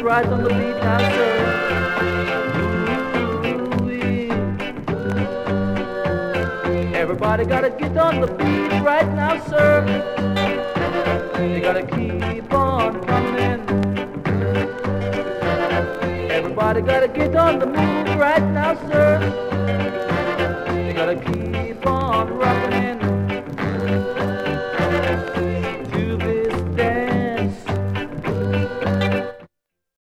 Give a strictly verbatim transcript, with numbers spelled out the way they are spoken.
right on the beat now, sir. Ooh-wee. Everybody gotta get on the beat right now, sir. You gotta keep on coming. Everybody gotta get on the move right now, sir. You gotta keep on rocking.